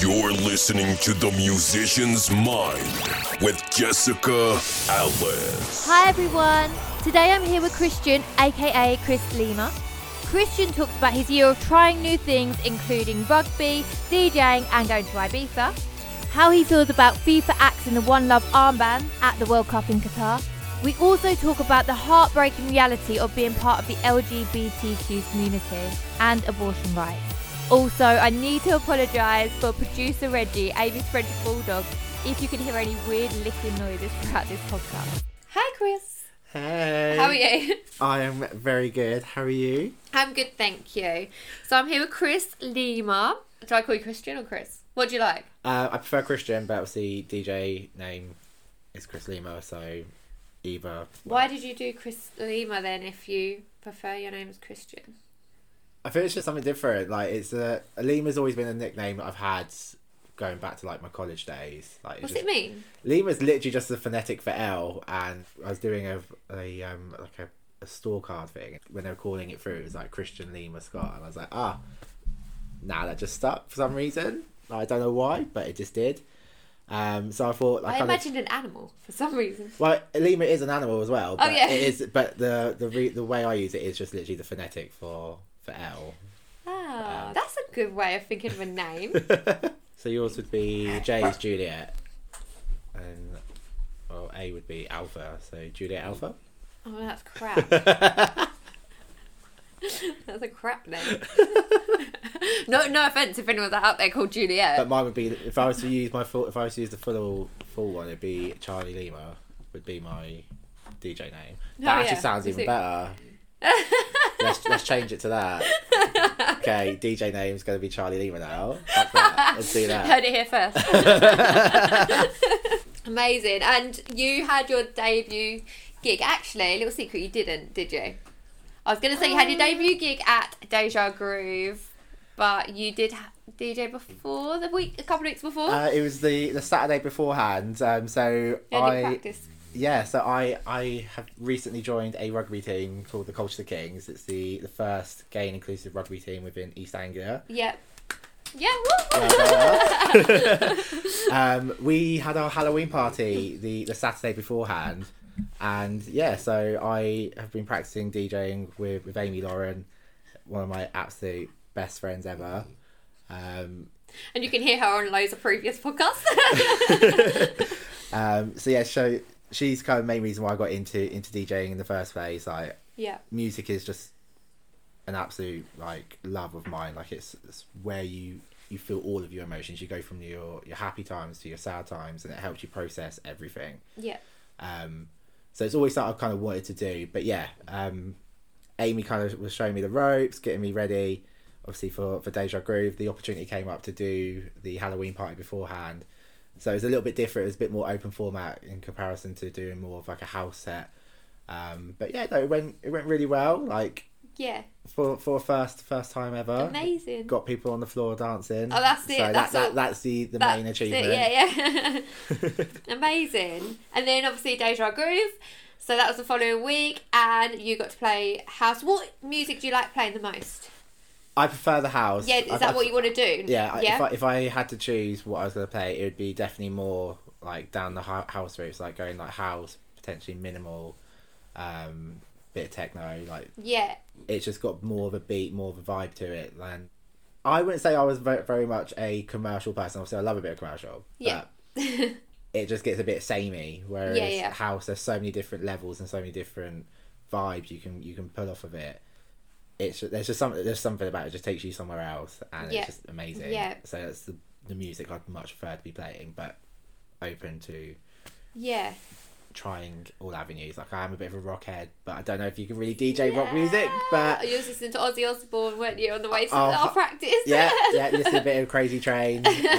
You're listening to The Musician's Mind with Jessica Alice. Hi everyone, today I'm here with Christian, aka Chris Lima. Christian talks about his year of trying new things including rugby, DJing and going to Ibiza, how he feels about FIFA axing the One Love armband at the World Cup in Qatar. We also talk about the heartbreaking reality of being part of the LGBTQ community and abortion rights. Also, I need to apologise for producer Reggie, Amy's French bulldog, if you can hear any weird licking noises throughout this podcast. Hi Chris. Hey. How are you? I am very good. How are you? I'm good, thank you. So I'm here with Chris Lima. Do I call you Christian or Chris? What do you like? I prefer Christian, but obviously DJ name is Chris Lima, so either. Why did you do Chris Lima then if you prefer your name as Christian? I think it's just something different. Like it's Lima's always been a nickname that I've had going back to like my college days. Like What's it mean? Lima's literally just the phonetic for L, and I was doing a store card thing when they were calling it through. It was like Christian Lima Scott, and I was like, that just stuck for some reason. I don't know why, but it just did. So I thought I imagined an animal for some reason. Well, Lima is an animal as well. But yeah. It is, but the way I use it is just literally the phonetic for L. Oh, that's a good way of thinking of a name. So yours would be J is Juliet, and A would be Alpha. So Juliet Alpha. Oh, that's crap. That's a crap name. No offense if anyone's out there called Juliet. But mine would be if I was to use the full one, it'd be Charlie Lima. Would be my DJ name. That actually sounds even better. Let's change it to that. Okay, DJ name's going to be Charlie Lima now. Fuck that. Let's do that. Heard it here first. Amazing. And you had your debut gig. Actually, a little secret, you didn't, did you? I was going to say you had your debut gig at Deja Groove, but you did DJ before a couple of weeks before. It was the Saturday beforehand. So practice. Yeah, so I have recently joined a rugby team called the Culture Kings. It's the first gay and inclusive rugby team within East Anglia. Yep. Yeah, woo! We had our Halloween party the Saturday beforehand, and yeah, so I have been practicing DJing with Amy Lauren, one of my absolute best friends ever. And you can hear her on loads of previous podcasts. So she's kind of the main reason why I got into DJing in the first place. Like, yeah, music is just an absolute like love of mine. Like it's where you feel all of your emotions. You go from your happy times to your sad times, and it helps you process everything. Yeah. So it's always something I've kind of wanted to do. But yeah, Amy kind of was showing me the ropes, getting me ready. Obviously for Deja Groove, the opportunity came up to do the Halloween party beforehand. So it was a little bit different. It was a bit more open format in comparison to doing more of like a house set. But yeah, no, it went really well. Like, yeah, for a first time ever. Amazing. Got people on the floor dancing. Oh, that's it. So that's the main achievement. Yeah. Amazing. And then obviously Deja Groove. So that was the following week, and you got to play house. What music do you like playing the most? I prefer the house. Yeah, is that what you want to do? Yeah. If I had to choose what I was going to play, it would be definitely more like down the house routes, like going like house, potentially minimal, bit of techno. Like, yeah, it's just got more of a beat, more of a vibe to it. And I wouldn't say I was very, very much a commercial person. Obviously, I love a bit of commercial. Yeah. But it just gets a bit samey. Whereas house, there's so many different levels and so many different vibes you can pull off of it. There's something about it just takes you somewhere else, and it's just amazing. Yeah. So that's the music I'd much prefer to be playing, but open to trying all avenues. Like, I am a bit of a rock head, but I don't know if you can really DJ rock music. But you was listening to Ozzy Osbourne, weren't you, on the way to our practice? Yeah, listen to a bit of Crazy Train.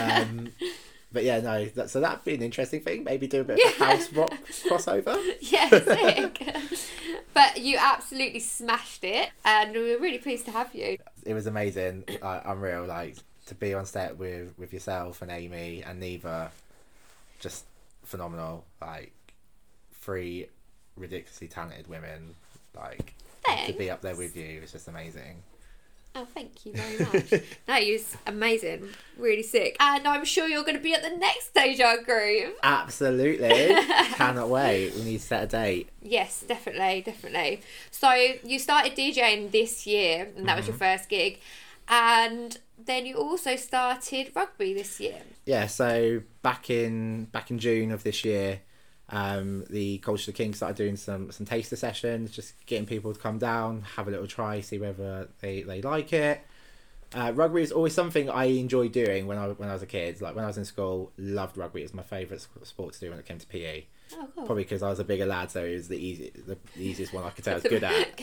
But yeah, no. So that'd be an interesting thing. Maybe do a bit of a house rock crossover. Yeah, sick. But you absolutely smashed it, and we were really pleased to have you. It was amazing. Unreal. Like, to be on set with yourself and Amy and Neva, just phenomenal. Like, 3 ridiculously talented women. Like, Thanks. to be up there with you is just amazing. Oh, thank you very much. No, you was amazing. Really sick. And I'm sure you're going to be at the next Deja Groove. Absolutely. Cannot wait. We need to set a date. Yes, definitely. So you started DJing this year, and that was your first gig. And then you also started rugby this year. Yeah, so back in June of this year, the Culture of the King started doing some taster sessions, just getting people to come down, have a little try, see whether they like it. Rugby is always something I enjoyed doing when I was a kid. Like when I was in school, loved rugby. It was my favourite sport to do when it came to PE. Oh, cool. Probably because I was a bigger lad, so it was the easiest one I could say I was good at.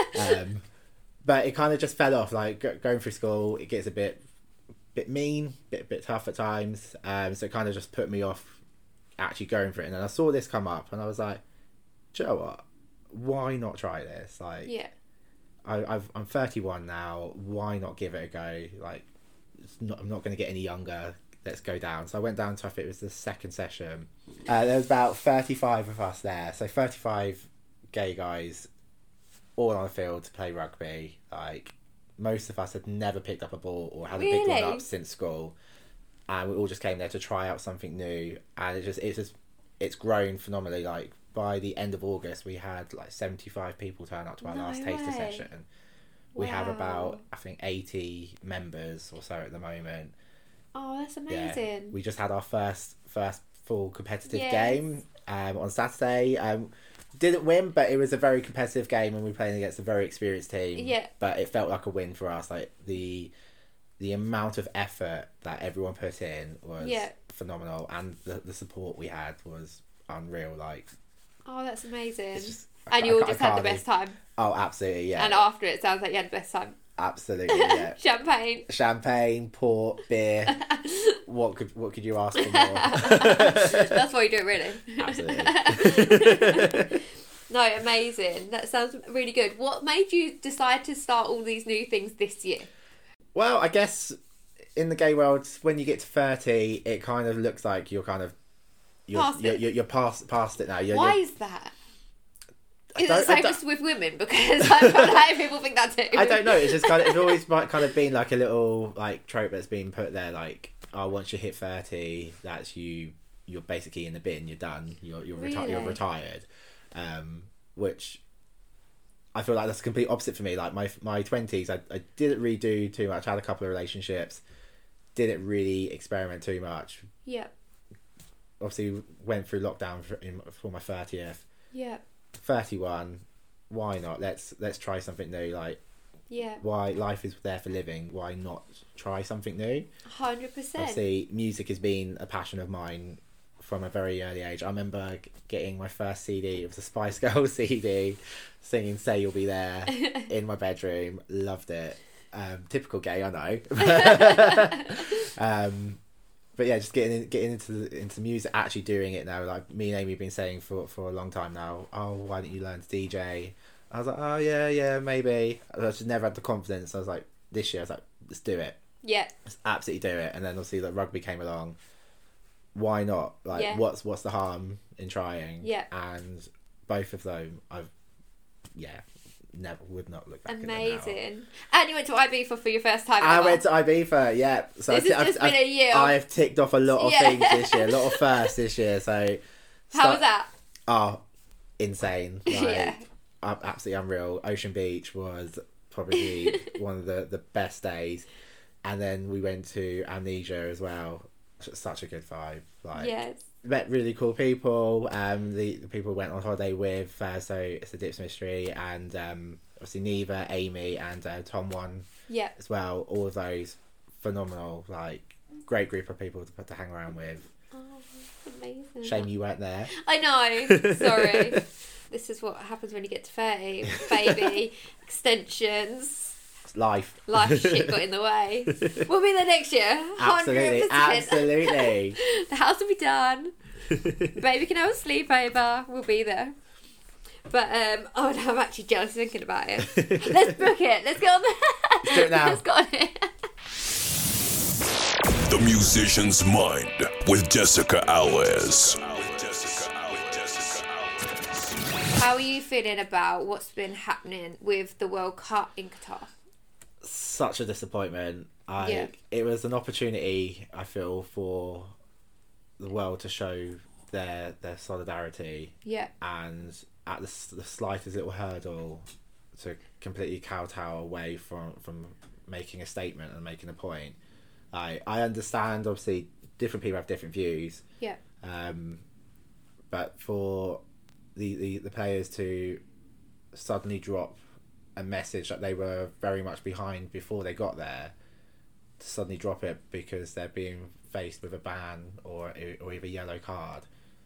But it kind of just fell off. Like going through school, it gets a bit mean, bit tough at times. So it kind of just put me off actually going for it. And then I saw this come up, and I was like, do you know what? Why not try this? Like, yeah. I'm 31 now. Why not give it a go? Like, I'm not going to get any younger. Let's go down. So I went down to, I think it was the second session. There was about 35 of us there. So 35 gay guys all on the field to play rugby. Like, most of us had never picked up a ball or had a big one up since school. And we all just came there to try out something new. And it's grown phenomenally. Like, by the end of August, we had like 75 people turn up to our last taster session. We have about, I think, 80 members or so at the moment. Oh, that's amazing. Yeah. We just had our first full competitive game on Saturday. Didn't win, but it was a very competitive game, and we were playing against a very experienced team. Yeah. But it felt like a win for us. Like the amount of effort that everyone put in was phenomenal, and the support we had was unreal. Like, oh, that's amazing. And you all just had the best time. Oh, absolutely, yeah. And after it sounds like you had the best time. Absolutely, yeah. Champagne, port, beer. What could you ask for more? That's why you do it, really. Absolutely. No, amazing. That sounds really good. What made you decide to start all these new things this year? Well, I guess in the gay world, when you get to 30, it kind of looks like you're past it now. Why is that? Is it the same as with women? Because I feel like people think that too. I don't know. It's just it's always kind of been like a little like trope that's been put there. Like, oh, once you hit 30, that's you. You're basically in the bin. You're done. You're you're retired. Which I feel like that's the complete opposite for me. Like my 20s, I didn't really do too much. I had a couple of relationships. Didn't really experiment too much. Yeah. Obviously, went through lockdown for my 30th. Yeah. 31, why not? Let's try something new. Like, why, life is there for living, why not try something new? 100%. Obviously, music has been a passion of mine from a very early age. I remember getting my first CD. It was a Spice Girls CD, singing "Say You'll Be There" in my bedroom. Loved it. Typical gay, I know. But yeah, just getting into music, actually doing it now. Like me and Amy have been saying for a long time now, oh, why don't you learn to DJ? I was like, oh yeah, maybe. I just never had the confidence. I was like, this year, I was like, let's do it. Yeah. Let's absolutely do it. And then obviously the rugby came along. Why not? Like, what's the harm in trying? Yeah. And both of them, would not look back. Amazing. And you went to Ibiza for your first time. I went to Ibiza, yeah. So this has just been a year. I've ticked off a lot of things this year, a lot of firsts this year. So how was that? Oh, insane! Like, absolutely unreal. Ocean Beach was probably one of the best days, and then we went to Amnesia as well. Such a good vibe. Like, yes. Met really cool people. The people went on holiday with, so it's a Dips Mystery, and obviously Neva, Amy, and Tom One as well. All of those phenomenal, like, great group of people to hang around with. Oh, that's amazing. Shame you weren't there. I know. Sorry. This is what happens when you get to 30. Baby, extensions. Life shit got in the way. We'll be there next year. 100%. Absolutely. The house will be done. Baby can have a sleepover. We'll be there. But I'm actually jealous thinking about it. Let's book it. Let's get on there. Let's do it now. Let's go on it. The Musician's Mind with Jessica Alves. How are you feeling about what's been happening with the World Cup in Qatar? So such a disappointment. It was an opportunity, I feel, for the world to show their solidarity. Yeah. And at the slightest little hurdle, to completely kowtow away from making a statement and making a point. I understand, obviously, different people have different views. Yeah. But for the players to suddenly drop a message that they were very much behind before they got there, to suddenly drop it because they're being faced with a ban or even a yellow card,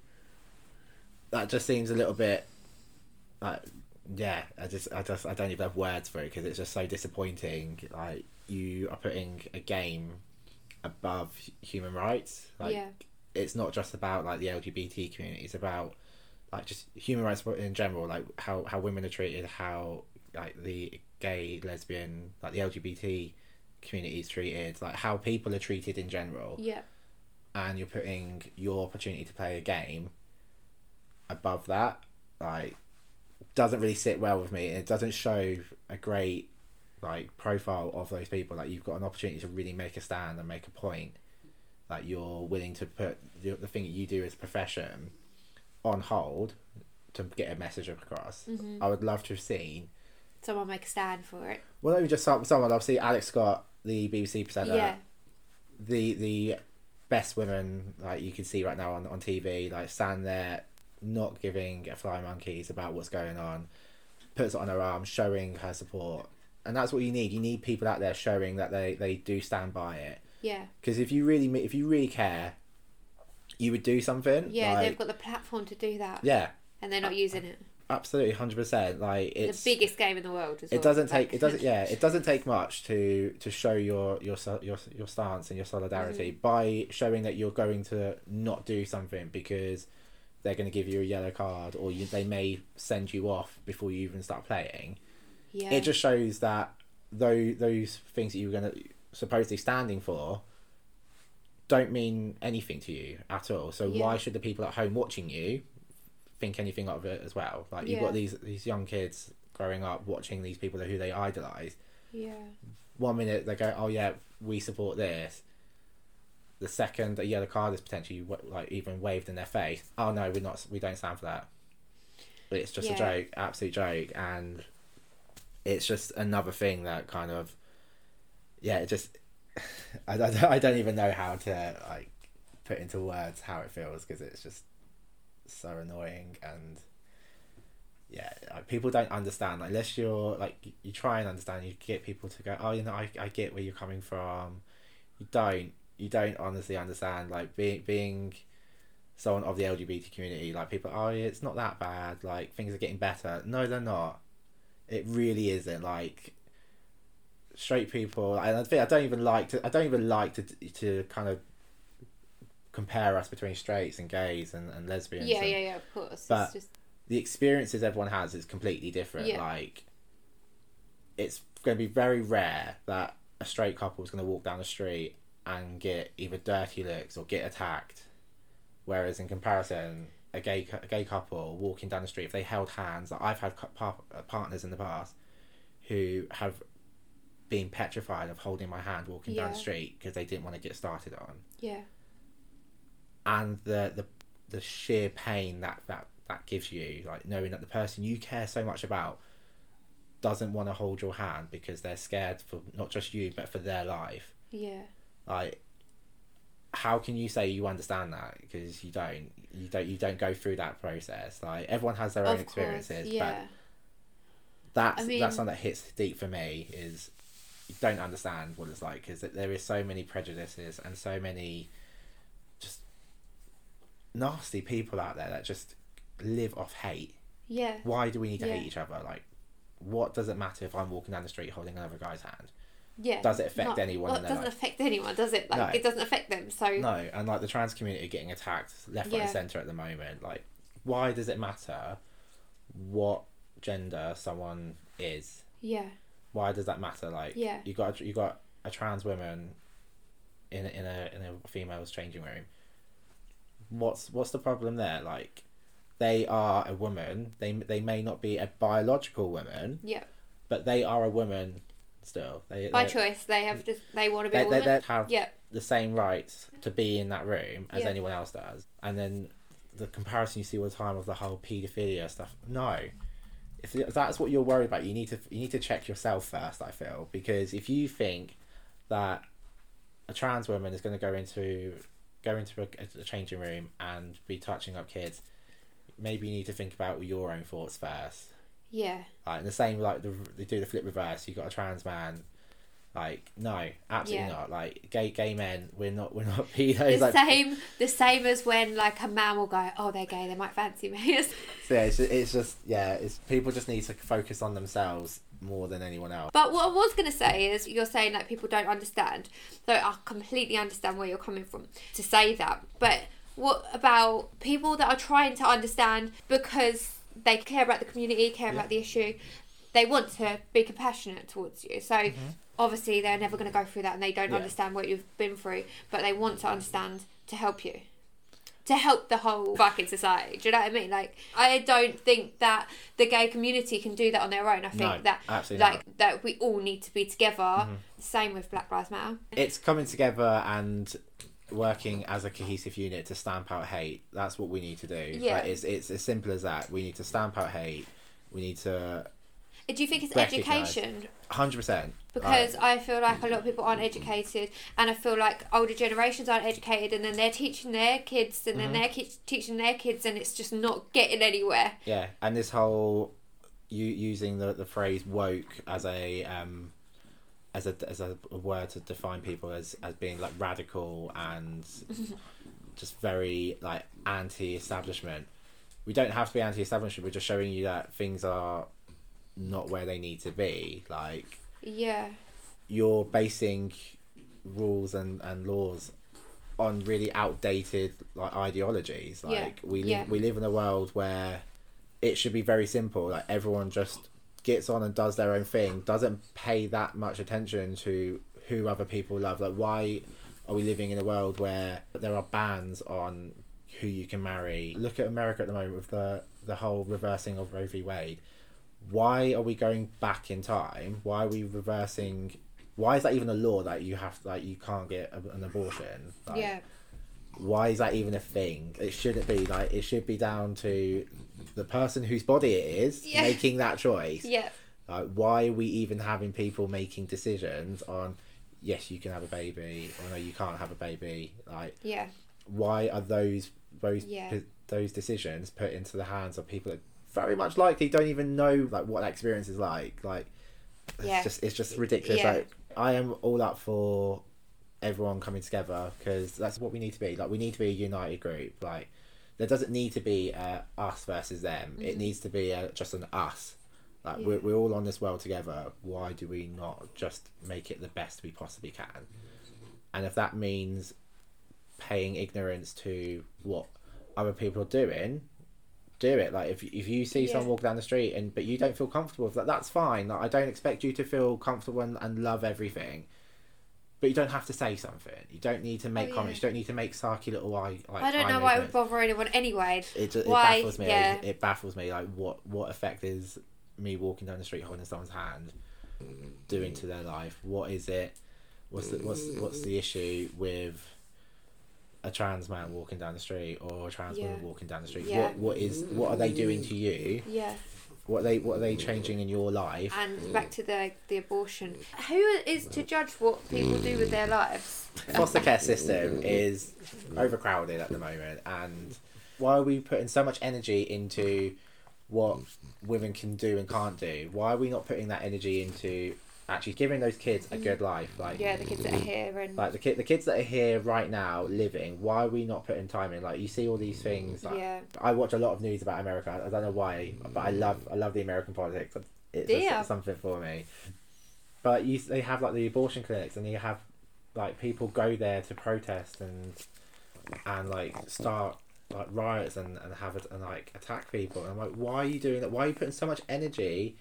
that just seems a little bit like, yeah, I don't even have words for it, because it's just so disappointing. Like, you are putting a game above human rights. Like, it's not just about like the LGBT community, it's about like just human rights in general, like how women are treated, how like the gay, lesbian, like the LGBT community is treated, like how people are treated in general. Yeah. And you're putting your opportunity to play a game above that, like, doesn't really sit well with me. It doesn't show a great like profile of those people. Like, you've got an opportunity to really make a stand and make a point. Like, you're willing to put the thing that you do as a profession on hold to get a message across. Mm-hmm. I would love to have seen someone make a stand for it. Well, not even just someone. Obviously, Alex Scott, the BBC presenter. Yeah. The best woman, like, you can see right now on TV, like, stand there, not giving a flying monkeys about what's going on, puts it on her arm, showing her support. And that's what you need. You need people out there showing that they do stand by it. Yeah. Because if you really care, you would do something. Yeah, like, they've got the platform to do that. Yeah. And they're not using it. Absolutely, 100%. Like, it's the biggest game in the world as well. It doesn't take much to show your stance and your solidarity by showing that you're going to not do something because they're going to give you a yellow card, or they may send you off before you even start playing. Yeah. It just shows that those things that you were going to supposedly standing for don't mean anything to you at all. So why should the people at home watching you think anything of it as well? Like, you've got these young kids growing up watching these people who they idolise. Yeah. 1 minute they go, oh yeah, we support this. The second a yellow card is potentially like even waved in their face, oh no, we don't stand for that. But it's just a joke, absolute joke. And it's just another thing that kind of, it just I don't even know how to like put into words how it feels, because it's just so annoying. And like, people don't understand, like, unless you're like, you try and understand, you get people to go, oh, I get where you're coming from. You don't honestly understand, like, being someone of the LGBT community, like, people, oh yeah, it's not that bad, like, things are getting better. No, they're not. It really isn't. Like, straight people, and I don't even like to kind of compare us between straights and gays and lesbians. Yeah, of course. But it's just... the experiences everyone has is completely different. Yeah. Like, it's going to be very rare that a straight couple is going to walk down the street and get either dirty looks or get attacked, whereas in comparison, a gay couple walking down the street, if they held hands, like, I've had partners in the past who have been petrified of holding my hand walking down the street because they didn't want to get started on. Yeah. And the sheer pain that gives you, like, knowing that the person you care so much about doesn't want to hold your hand because they're scared for not just you but for their life. Yeah. Like, how can you say you understand that? Because you don't go through that process. Like, everyone has their own experiences. Yeah. But that's something that hits deep for me, is you don't understand what it's like, because there is so many prejudices and so many just nasty people out there that just live off hate. Yeah. Why do we need to hate each other? Like, what does it matter if I'm walking down the street holding another guy's hand? Yeah. Does it affect anyone? Well, it doesn't affect anyone, does it? Like, no. It doesn't affect them. So no, and like the trans community getting attacked left, right, and centre at the moment. Like, why does it matter what gender someone is? Yeah. Why does that matter? Like, you got a trans woman in a female's changing room. What's the problem there? Like, they are a woman. They may not be a biological woman. Yeah. But they are a woman still. By choice, they want to be a woman. They have Yeah. the same rights to be in that room as Yeah. anyone else does. And then the comparison you see all the time of the whole paedophilia stuff. No, if that's what you're worried about, you need to check yourself first. I feel, because if you think that a trans woman is going to go into a changing room and be touching up kids, maybe you need to think about your own thoughts first. Yeah. Like the same, like they do the flip reverse. You got a trans man. Like, no, absolutely not. Like gay men, we're not pedos. The same as when like a man will go, oh, they're gay, they might fancy me. So yeah, it's people just need to focus on themselves more than anyone else. But what I was going to say is, you're saying like people don't understand. So I completely understand where you're coming from to say that. But what about people that are trying to understand because they care about the community, care about the issue? They want to be compassionate towards you. So obviously they're never going to go through that and they don't understand what you've been through, but they want to understand to help you. To help the whole fucking society. Do you know what I mean? Like, I don't think that the gay community can do that on their own. I think that we all need to be together. Same with Black Lives Matter. It's coming together and working as a cohesive unit to stamp out hate. That's what we need to do. Yeah. Like, it's as simple as that. We need to stamp out hate. We need to... Do you think it's recognise. education? 100%. Because I feel like a lot of people aren't educated, and I feel like older generations aren't educated, and then they're teaching their kids, and then they're teaching their kids, and it's just not getting anywhere. Yeah, and this whole using the phrase woke as a word to define people as being like radical and just very like anti-establishment. We don't have to be anti-establishment. We're just showing you that things are not where they need to be. Like, yeah, you're basing rules and laws on really outdated like ideologies. Like we live in a world where it should be very simple. Like everyone just gets on and does their own thing, doesn't pay that much attention to who other people love. Like, why are we living in a world where there are bans on who you can marry? Look at America at the moment with the whole reversing of Roe v. Wade. Why are we going back in time? Why are we reversing? Why is that even a law that you can't get an abortion? Like, why is that even a thing? It shouldn't be. Like, it should be down to the person whose body it is making that choice. Yeah. Like, why are we even having people making decisions on, yes, you can have a baby, or no, you can't have a baby? Like, why are those decisions put into the hands of people that very much likely don't even know like what that experience is like? Like, it's just ridiculous. Like, I am all up for everyone coming together, because that's what we need to be. Like, we need to be a united group. Like, there doesn't need to be us versus them. It needs to be just an us. Like, we're all on this world together. Why do we not just make it the best we possibly can? And if that means paying ignorance to what other people are doing, do it. Like, if you see someone walking down the street but you don't feel comfortable with that, that's fine. Like, I don't expect you to feel comfortable and love everything, but you don't have to say something. You don't need to make comments. You don't need to make sarky little I don't know why it would bother anyone anyway. It baffles me. It baffles me. Like, what effect is me walking down the street holding someone's hand doing to their life? What is it? What's the issue with a trans man walking down the street or a trans woman walking down the street? What are they doing to you? What are they changing in your life? And back to the abortion. Who is to judge what people do with their lives? Foster care system is overcrowded at the moment, and why are we putting so much energy into what women can do and can't do? Why are we not putting that energy into actually giving those kids a good life? Like, the kids that are here, and like the kids that are here right now living. Why are we not putting time in? Like, you see all these things. Like, I watch a lot of news about America. I don't know why, but I love the American politics. It's something for me. But they have like the abortion clinics, and you have like people go there to protest and like start like riots and have it and like attack people. And I'm like, why are you doing that? Why are you putting so much energy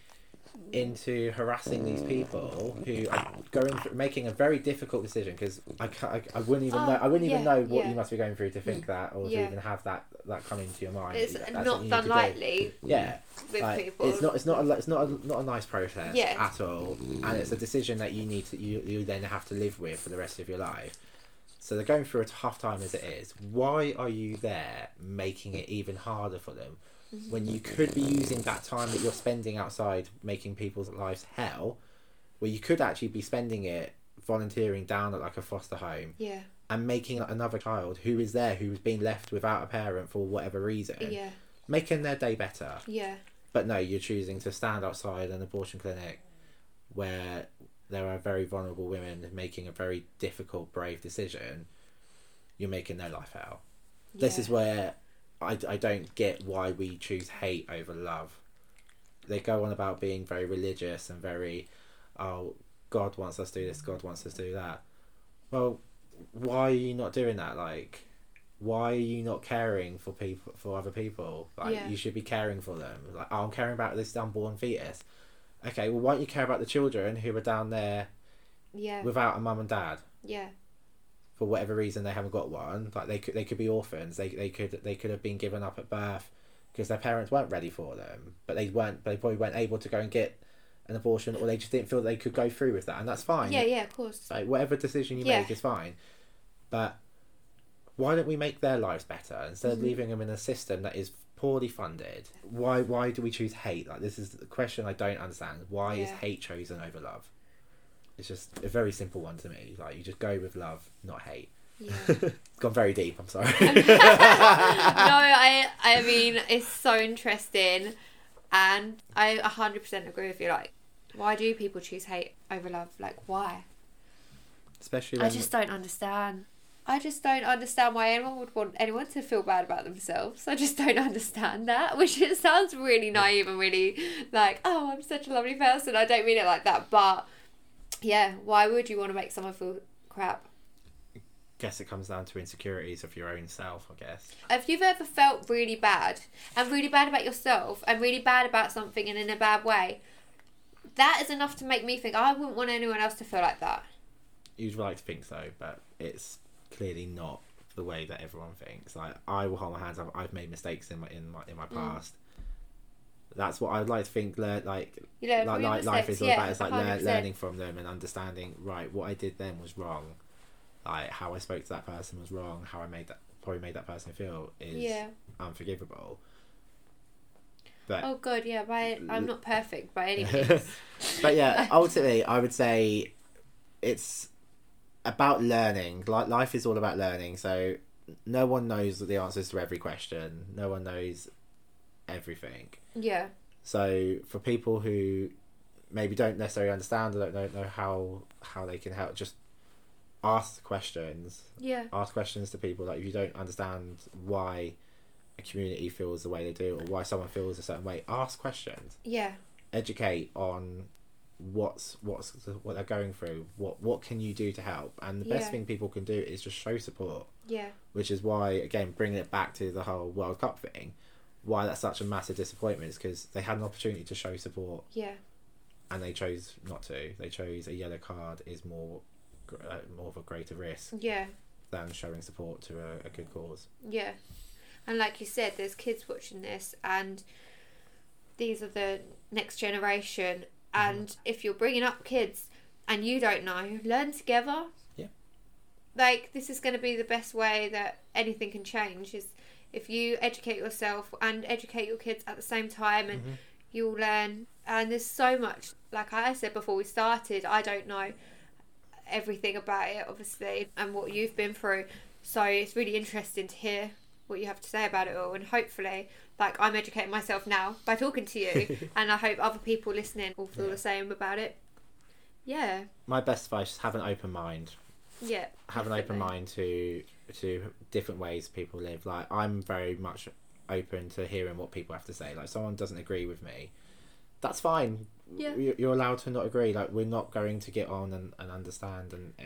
into harassing these people who are going through, making a very difficult decision, because I wouldn't even know. I wouldn't even know what you must be going through to think that, or to even have that come into your mind. It's That's not something you done need to do. lightly. Yeah, With like, people. it's not a nice process Yeah. at all, and it's a decision that you need to you then have to live with for the rest of your life. So they're going through a tough time as it is. Why are you there making it even harder for them, when you could be using that time that you're spending outside making people's lives hell, where you could actually be spending it volunteering down at like a foster home, Yeah. and making another child who is there, who's been left without a parent for whatever reason, Yeah. making their day better. Yeah. But no, you're choosing to stand outside an abortion clinic where there are very vulnerable women making a very difficult, brave decision. You're making their life hell. This is where I don't get why we choose hate over love. They go on about being very religious and very, oh, God wants us to do this, God wants us to do that. Well, why are you not doing that? Like, why are you not caring for people, for other people? Like, you should be caring for them. Like, oh, I'm caring about this unborn fetus. Okay, well, why don't you care about the children who are down there without a mum and dad? Yeah. For whatever reason, they haven't got one. Like, they could be orphans. They could have been given up at birth because their parents weren't ready for them. But they probably weren't able to go and get an abortion, or they just didn't feel they could go through with that, and that's fine. Yeah, of course. Like, whatever decision you make is fine. But why don't we make their lives better instead of leaving them in a system that is poorly funded? Why do we choose hate? Like, this is the question I don't understand. Why is hate chosen over love? It's just a very simple one to me. Like, you just go with love, not hate. Yeah. It's gone very deep, I'm sorry. No, I mean, it's so interesting, and I 100% agree with you. Like, why do people choose hate over love? Like, why? Especially when... I just don't understand. I just don't understand why anyone would want anyone to feel bad about themselves. I just don't understand that, which it sounds really naive and really like, oh, I'm such a lovely person. I don't mean it like that, but yeah, why would you want to make someone feel crap? Guess it comes down to insecurities of your own self, I guess. If you've ever felt really bad, and really bad about yourself, and really bad about something and in a bad way, that is enough to make me think, I wouldn't want anyone else to feel like that. You'd like to think so, but it's clearly not the way that everyone thinks. Like, I will hold my hands up. I've made mistakes in my past. That's what I'd like to think. Life is all about. It's like learning from them and understanding. Right, what I did then was wrong. Like, how I spoke to that person was wrong. How I probably made that person feel is unforgivable. But oh god, yeah. I'm not perfect by any means. But yeah, ultimately, I would say it's about learning. Life is all about learning. So no one knows the answers to every question. No one knows everything. Yeah. So for people who maybe don't necessarily understand or don't know how they can help, just ask questions. Yeah. Ask questions to people. Like, if you don't understand why a community feels the way they do, or why someone feels a certain way, ask questions. Yeah. Educate on what they're going through. What can you do to help? And the best thing people can do is just show support. Yeah. Which is why, again, bringing it back to the whole World Cup thing, why that's such a massive disappointment is because they had an opportunity to show support. Yeah. And they chose not to. They chose a yellow card is more of a greater risk. Yeah. Than showing support to a good cause. Yeah. And like you said, there's kids watching this, and these are the next generation. And if you're bringing up kids and you don't know, learn together. Yeah. Like, this is going to be the best way that anything can change, is if you educate yourself and educate your kids at the same time, and you'll learn. And there's so much, like I said before we started, I don't know everything about it, obviously, and what you've been through. So it's really interesting to hear what you have to say about it all, and hopefully, like, I'm educating myself now by talking to you, and I hope other people listening will feel the same about it. Yeah. My best advice is have an open mind. Yeah. Have an open mind to different ways people live. Like, I'm very much open to hearing what people have to say. Like, someone doesn't agree with me, that's fine. Yeah. You're allowed to not agree. Like, we're not going to get on and understand and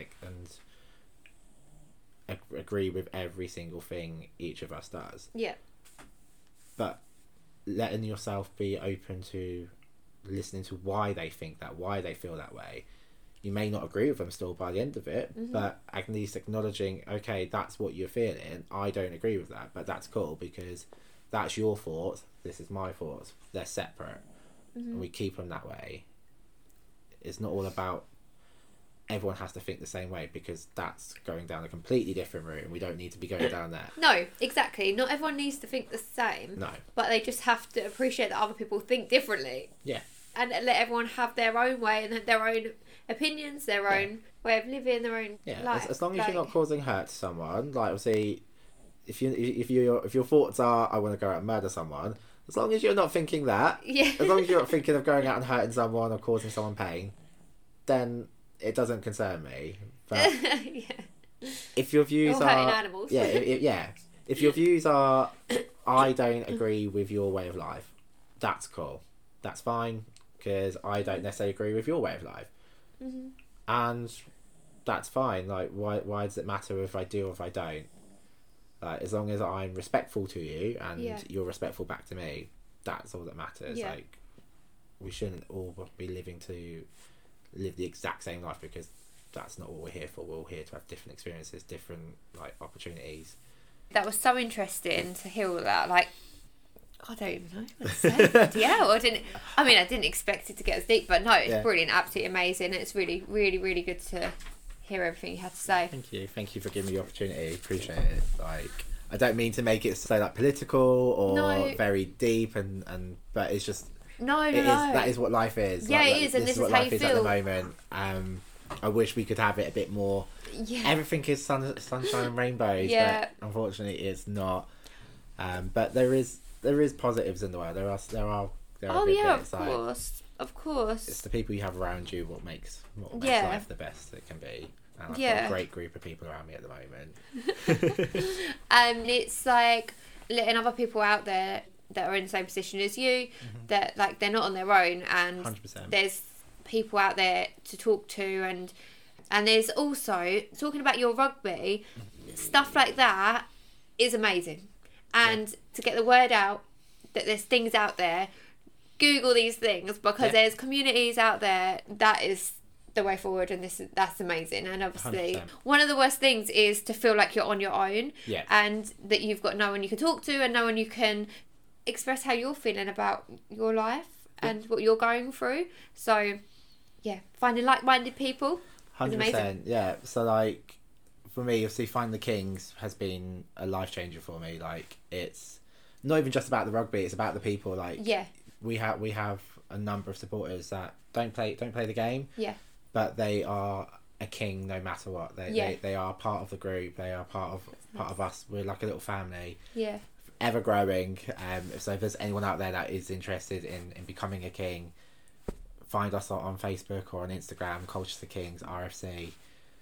agree with every single thing each of us does. Yeah. But letting yourself be open to listening to why they think that, why they feel that way. You may not agree with them still by the end of it, but at least acknowledging, okay, that's what you're feeling. I don't agree with that, but that's cool because that's your thoughts. This is my thoughts. They're separate. And we keep them that way. It's not all about everyone has to think the same way, because that's going down a completely different route and we don't need to be going down there. No, exactly. Not everyone needs to think the same. No. But they just have to appreciate that other people think differently. Yeah. And let everyone have their own way and their own opinions, their own way of living, their own life. As long as you're not causing hurt to someone, like obviously, if your thoughts are I want to go out and murder someone, as long as you're not thinking that, as long as you're not thinking of going out and hurting someone or causing someone pain, then it doesn't concern me. But if your views or hurting animals, if your views are I don't agree with your way of life, that's cool, that's fine, because I don't necessarily agree with your way of life. And that's fine. Like, why does it matter if I do or if I don't? Like, as long as I'm respectful to you and you're respectful back to me, that's all that matters. Like, we shouldn't all be living to live the exact same life, because that's not what we're here for. We're all here to have different experiences, different like opportunities. That was so interesting to hear all that. Like, I don't even know what to say. I didn't expect it to get as deep, but no, it's brilliant, absolutely amazing. It's really, really, really good to hear everything you had to say. Thank you for giving me the opportunity. Appreciate it. Like, I don't mean to make it so like political or very deep, but it's just that is what life is. Yeah, it is, and this is what how life you is feel at the moment. I wish we could have it a bit more. Yeah. Everything is sunshine and rainbows, but unfortunately, it's not. But there is positives in the world. There are good bits. Of course. It's the people you have around you what makes life the best it can be. And I've got a great group of people around me at the moment. It's like letting other people out there that are in the same position as you, that like they're not on their own, and 100%. There's people out there to talk to, and there's also talking about your rugby stuff like that is amazing. And to get the word out that there's things out there, Google these things, because there's communities out there. That is the way forward, and that's amazing. And obviously 100%. One of the worst things is to feel like you're on your own, and that you've got no one you can talk to and no one you can express how you're feeling about your life and what you're going through. So finding like-minded people 100%, is amazing. So like for me, obviously Find the Kings has been a life changer for me. Like, it's not even just about the rugby, it's about the people. Like, we have a number of supporters that don't play the game, but they are a king no matter what. They are part of the group. They are part of us. We're like a little family, ever growing. So if there's anyone out there that is interested in becoming a king, find us on Facebook or on Instagram, Culture the Kings RFC.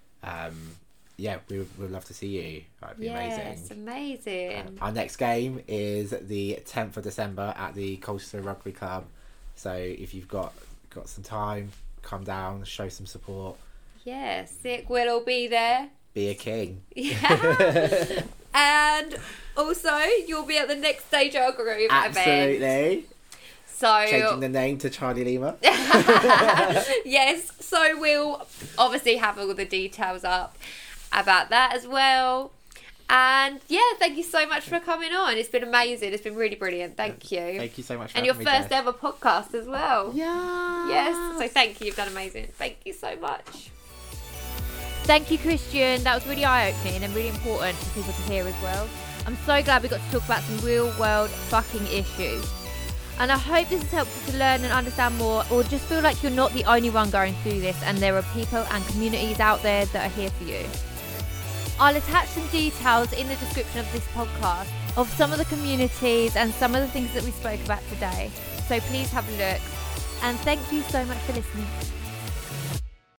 We would love to see you. That'd be amazing. Yes, amazing. Our next game is the 10th of December at the Colchester Rugby Club. So if you've got some time, come down, show some support. Yeah, sick. We'll all be there. Be a king. Yeah. And also, you'll be at the next Deja Groove event. Absolutely. So changing the name to Charlie Lima. Yes. So we'll obviously have all the details up about that as well. And thank you so much for coming on. It's been amazing. It's been really brilliant. Thank you. Thank you so much for and your having me, first Jess. ever podcast as well. Yeah. Yes. So thank you. You've done amazing. Thank you so much. Thank you, Christian. That was really eye-opening and really important for people to hear as well. I'm so glad we got to talk about some real-world fucking issues. And I hope this has helped you to learn and understand more, or just feel like you're not the only one going through this, and there are people and communities out there that are here for you. I'll attach some details in the description of this podcast of some of the communities and some of the things that we spoke about today. So please have a look. And thank you so much for listening.